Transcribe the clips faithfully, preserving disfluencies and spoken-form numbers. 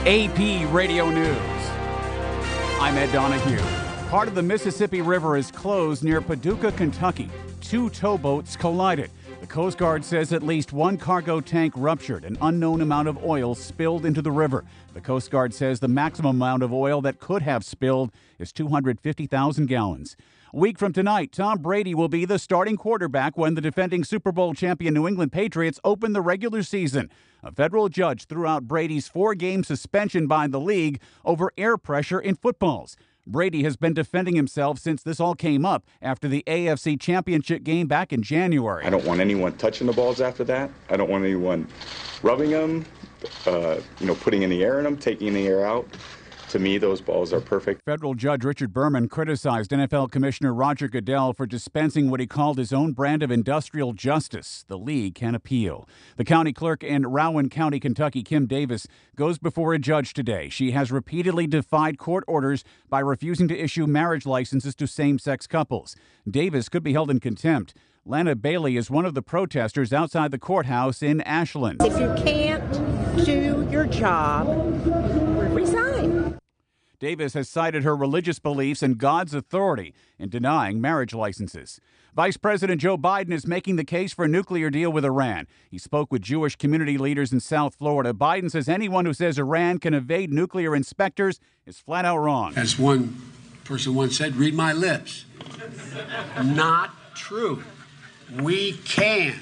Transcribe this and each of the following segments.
A P Radio News. I'm Ed Donahue. Part of the Mississippi River is closed near Paducah, Kentucky. Two towboats collided. The Coast Guard says at least one cargo tank ruptured. An unknown amount of oil spilled into the river. The Coast Guard says the maximum amount of oil that could have spilled is two hundred fifty thousand gallons. A week from tonight, Tom Brady will be the starting quarterback when the defending Super Bowl champion New England Patriots open the regular season. A federal judge threw out Brady's four-game suspension by the league over air pressure in footballs. Brady has been defending himself since this all came up after the A F C Championship game back in January. I don't want anyone touching the balls after that. I don't want anyone rubbing them, uh, you know, putting in the air in them, taking the air out. To me, those balls are perfect. Federal Judge Richard Berman criticized N F L Commissioner Roger Goodell for dispensing what he called his own brand of industrial justice. The league can appeal. The county clerk in Rowan County, Kentucky, Kim Davis, goes before a judge today. She has repeatedly defied court orders by refusing to issue marriage licenses to same-sex couples. Davis could be held in contempt. Lana Bailey is one of the protesters outside the courthouse in Ashland. If you can't do your job, resign. Davis has cited her religious beliefs and God's authority in denying marriage licenses. Vice President Joe Biden is making the case for a nuclear deal with Iran. He spoke with Jewish community leaders in South Florida. Biden says anyone who says Iran can evade nuclear inspectors is flat out wrong. As one person once said, read my lips. Not true. We can.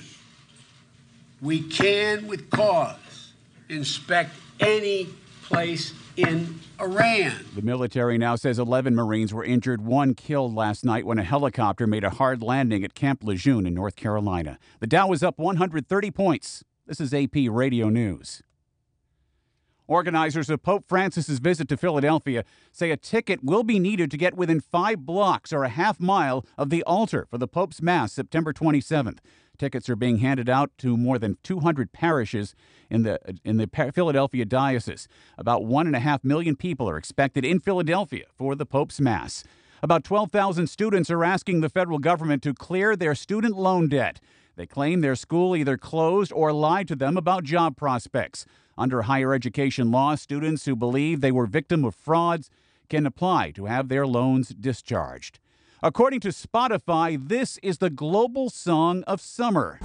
We can, with cause, inspect any place in Iran. The military now says eleven Marines were injured, one killed last night when a helicopter made a hard landing at Camp Lejeune in North Carolina. The Dow was up one hundred thirty points. This is A P Radio News. Organizers of Pope Francis's visit to Philadelphia say a ticket will be needed to get within five blocks or a half mile of the altar for the Pope's Mass September twenty-seventh. Tickets are being handed out to more than two hundred parishes in the in the Philadelphia diocese. About one and a half million people are expected in Philadelphia for the Pope's Mass. About twelve thousand students are asking the federal government to clear their student loan debt. They claim their school either closed or lied to them about job prospects. Under higher education law, students who believe they were victim of frauds can apply to have their loans discharged. According to Spotify, this is the global song of summer.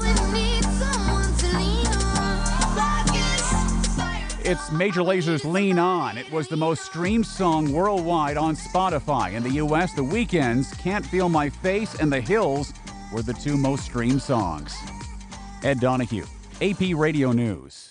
It's Major Laser's Lean On. It was the most streamed song worldwide on Spotify. In the U S, The Weeknd's Can't Feel My Face and The Hills were the two most streamed songs. Ed Donahue, A P Radio News.